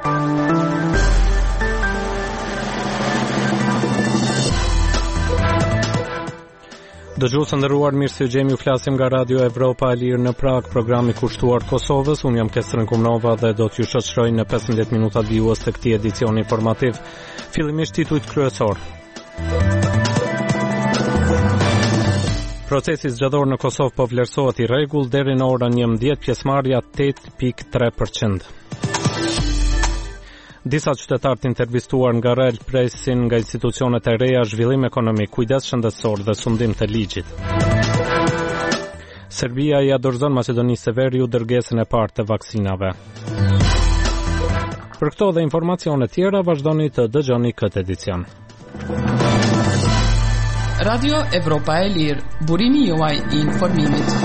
Dëgjuesë nderuar, mirë se jemi, u flasim nga Radio Evropa e Lirë në Prag, programi kushtuar Kosovës. Unë jam Kestrin Kumnova dhe do t'ju shoqëroj në 15 minuta vijues të këtij edicioni informativ. Fillimisht titujt kryesor. Procesi zgjatëor në Kosovë po vlerësohet i rregull, deri në orën 11 pjesëmarrja 8.3%. Disa qytetarë të intervistuar nga REL presin nga institucionet e reja zhvillim ekonomik, kujdes shëndetësor dhe sundim të ligjit. Serbia I dorëzon Maqedonisë së Veriut dërgesën e parë të vaksinave. Për këto dhe informacione tjera vazhdoni të dëgjoni këtë edicion. Radio Evropa e Lirë, burimi juaj I informimit.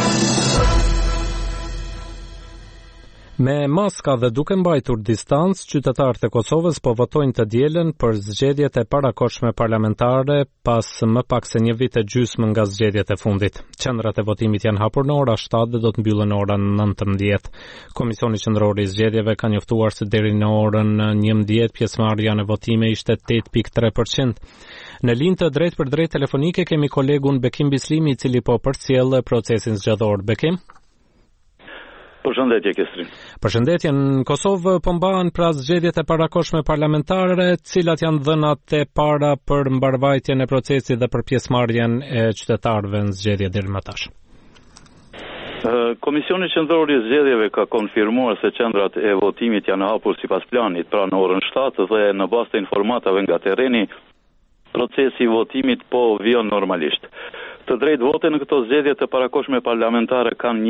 Me maska dhe duke mbajtur distancë, qytetarët e Kosovës po votojnë të dielën për zgjedhjet e parakohshme parlamentare pas më pak se një vit e gjysmë nga zgjedhjet e fundit. Qendrat e votimit janë hapur në ora 7 dhe do të mbyllen në orën 19. Komisioni Qendror I zgjedhjeve ka njoftuar se deri në orën 11 pjesëmarrja në votime ishte 8.3%. Në linjë të drejt për drejt telefonike kemi kolegun Bekim Bislimi, I cili po përcjell procesin zgjedhor. Bekim? Përshëndetje, Kestrin. Përshëndetje, në Kosovë po mbahen pra zgjedhjet e parakohshme parlamentare, cilat janë dhënat e para për mbarvajtjen e procesit dhe për pjesëmarrjen e qytetarëve në zgjedhje deri më tash. Komisioni Qendror I zgjedhjeve ka konfirmuar se qendrat e votimit janë hapur sipas planit, pra në orën 7 dhe në bazë të informatave nga terreni, procesi I votimit po vjen normalisht. Të drejtë vote në këto zgjedhje të parakohshme parlamentare kanë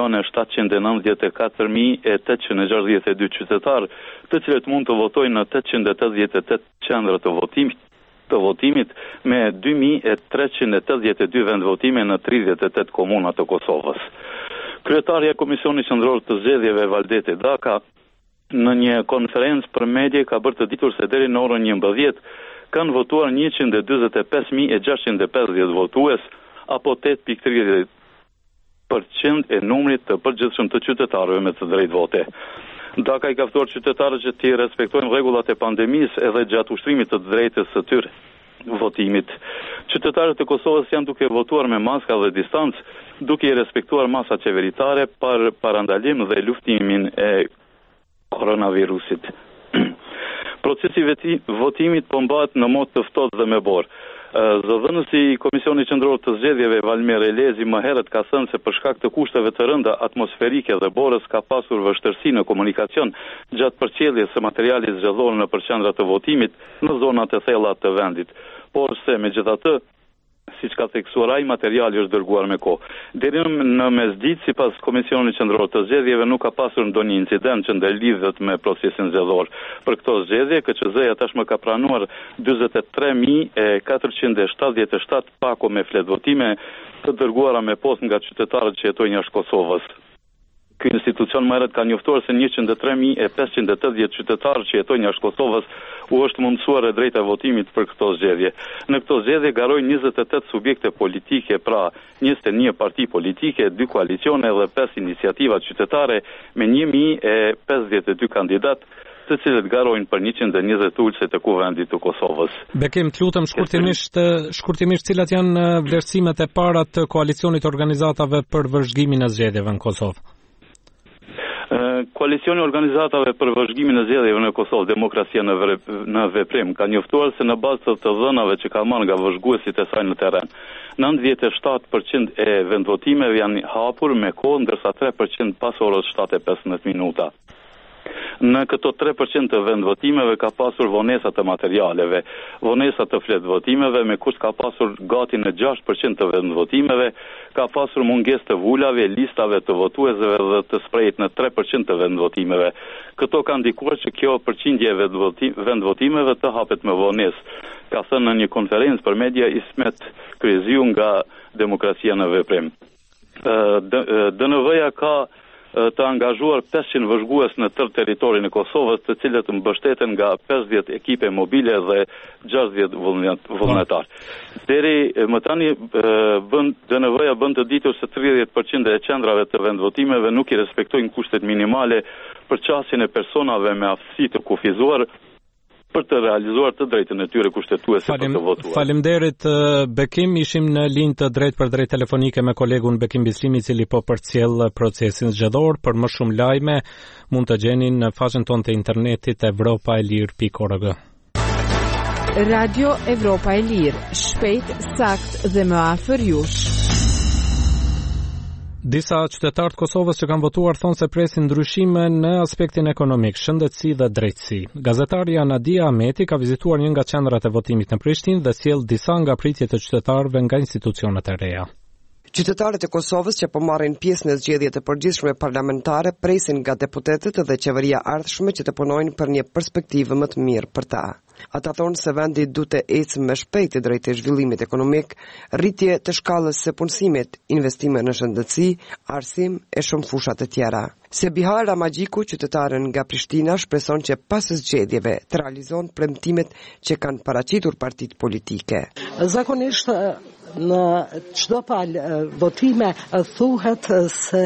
1.794.862 qytetarë, të cilët mund të votojnë në 888 qendra të votimit me 2.382 vendvotime në 38 komuna të Kosovës. Kryetarja e Komisionit Qendror të Zgjedhjeve Valdete Daka në një konferencë për media ka bërë të ditur se deri në orën 11 kanë votuar 142.650 votues, apo 8.30% e numrit të përgjithshëm të qytetarëve me të drejtë vote. Daka I ka ftuar qytetarët që të respektojnë rregullat e pandemisë edhe gjatë ushtrimit të drejtës së tyre votimit. Qytetarët e Kosovës janë duke votuar me maska dhe distancë, duke I respektuar masat qeveritare për parandalim dhe luftimin e koronavirusit. Procesi votimit po mbahet në mod të ftohtë dhe me borë. Zëdhënësi I Komisionit Qendror të Zgjedhjeve Valmer Elezi më herët ka thënë se për shkak të kushteve të rënda atmosferike dhe borës ka pasur vështirësi në komunikacion gjatë përcjelljes së materialit zgjedhor në qendrat të votimit në zonat e thella të vendit, por se megjithatë, siç ka theksuar ai, materiali është dërguar me kohë. Deri në mesditë, sipas Komisionit Qendror të Zgjedhjeve, nuk ka pasur ndonjë incident që ndërlidhet me procesin zgjedhor. Për këto zgjedhje, KQZ-ja tashmë ka pranuar 43.477 pako me fletvotime të dërguara me post nga qytetarët që jetojnë jashtë Kosovës. Ky institucion më herët ka njoftuar se 103.580 qytetarë që jetojnë jashtë Kosovës u është mundësuar e drejta e votimit për këto zgjedhje. Në këto zgjedhje garojnë 28 subjekte politike, pra 21 parti politike, 2 koalicione dhe 5 iniciativa qytetare me 1.052 kandidat, të cilët garojnë për 120 ulëse të kuvendit të Kosovës. Bekim, të lutem shkurtimisht cilat janë vlerësimet e para të koalicionit organizatave për vëzhgimin e zgjedhjeve në Kosovë? Koalicioni organizatave për vëzhgimin e zgjedhjeve në Kosovë, Demokracia në Veprim, ka njoftuar se në bazë të dhënave që ka marrë nga vëzhguesit e saj në terren, 97% e vendvotimeve janë hapur me kohë, ndërsa 3% pas orës 7:15 minuta. Në këto 3% të vendvotimeve ka pasur vonesa të materialeve, vonesa të fletvotimeve, me kusht ka pasur gati në 6% të vendvotimeve, ka pasur mungesë të vulave, listave të votuesve dhe të sprejt në 3% të vendvotimeve. Këto ka ndikuar që kjo përqindje e vendvotimeve të hapet me vonesë, ka thënë në një konferencë për media Ismet Kryeziu nga Demokracia në Veprim. DNV-ja ka të angazhuar 500 vëzhgues në tërë territorin e Kosovës, të cilët mbështeten nga 50 ekipe mobile dhe 60 vullnetar. Deri më tani DNV-ja bën të ditur se 30% e qendrave të vendvotimeve nuk i respektojnë kushtet minimale për qasjen e personave me aftësi të kufizuar për të realizuar të drejtën e tyre kushtetuese për të votuar. Faleminderit Bekim, ishim në linjë të drejt për drejt telefonike me kolegun Bekim Bislimi, i cili po përcjell procesin zgjedhor. Për më shumë lajme mund të gjeni në faqen tonë të internetit evropaelir.org. Radio Evropa e Lirë, shpejt, sakt dhe më afër jush. Disa qytetarë të Kosovës që kanë votuar thonë se presin ndryshime në aspektin ekonomik, shëndetësi dhe drejtësi. Gazetaria Nadia Ahmeti ka vizituar një nga qendrat e votimit në Prishtinë dhe sjell disa nga pritjet e qytetarëve nga institucionet e reja. Qytetarët e Kosovës që po marrin pjesë në zgjedhjet e përgjithshme parlamentare presin nga deputetët dhe qeveria ardhshme që të punojnë për një perspektivë më të mirë për ta. Ata thonë se vendi duhet të ecë më shpejt drejt zhvillimit ekonomik, rritje të shkallës së punësimit, investime në shëndetësi, arsim e shumë fusha të tjera. Sebiha Ramagjiku, qytetaren nga Prishtina, shpreson që pas zgjedhjeve të realizon premtimet që kanë paraqitur partitë politike. Zakonisht në çdo palë votime thuhet se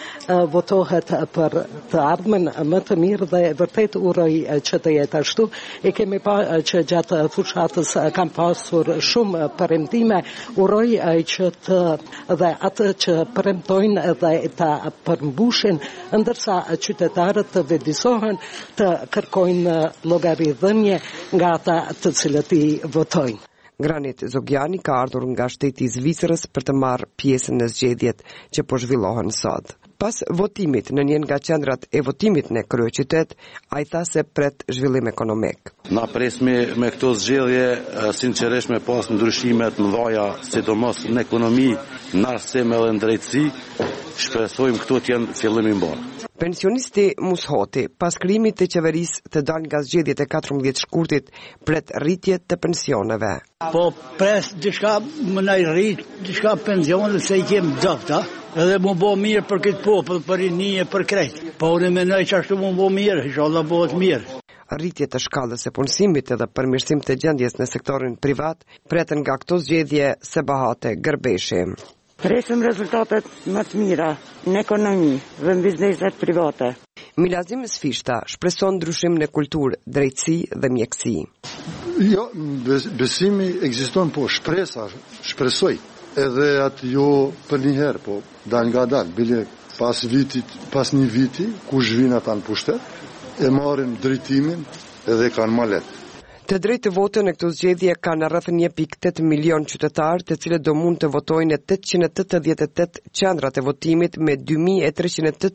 votohet për të ardhmen më të mirë dhe vërtet uroj që të jetë ashtu. E kemi pa që gjatë fushatës kam pasur shumë premtime, uroj që dhe atë që premtojnë dhe ta përmbushin, ndërsa qytetarët të vedisohen të kërkojnë llogaridhënie nga ata të cilët i votojnë. Granit Zogjani ka ardhur nga shteti i Zvicrës për të marrë pjesë në zgjedhjet që po zhvillohen sot. Pas votimit në një nga qendrat e votimit në kryeqytet, ai tha se pret zhvillim ekonomik. Na presmi me këto zgjedhje sinqerisht me pas ndryshime të mëdha, sidomos në ekonomi, në arsim edhe në drejtësi, shpresojmë këto të jenë fillimi i mbarë. Pensionisti Mushoti, pas krijimit të qeverisë të dalë nga zgjedhjet e 14 shkurtit, pret rritje të pensioneve. Po pres diçka më na rrit, diçka pensione se I kem dofta, edhe më bo mirë për këtë popull, për rinije, për krejt. Po unë mendoj që ashtu më bo mirë, inshallah bëhet mirë. Rritje të shkallës së punësimit edhe përmirësim të gjendjes në sektorin privat preten nga këto zgjedhje Sebahate Gërbeshi. Presim rezultatet më të mira në ekonomi dhe në bizneset private. Milazim Sfishta shpreson ndryshim në kulturë, drejtësi dhe mjekësi. Jo, besimi ekziston, po shpresoj. Edhe atë jo për një herë, po dal nga dal, bile pas një viti, ku zhvin ata në pushtet, e marrin drejtimin edhe kanë më lehtë. Të drejtë të votën në këto zgjedhje kanë rreth 1.8 milion qytetarë, të cilët do mund të votojnë në 888 qendrat e votimit me 2380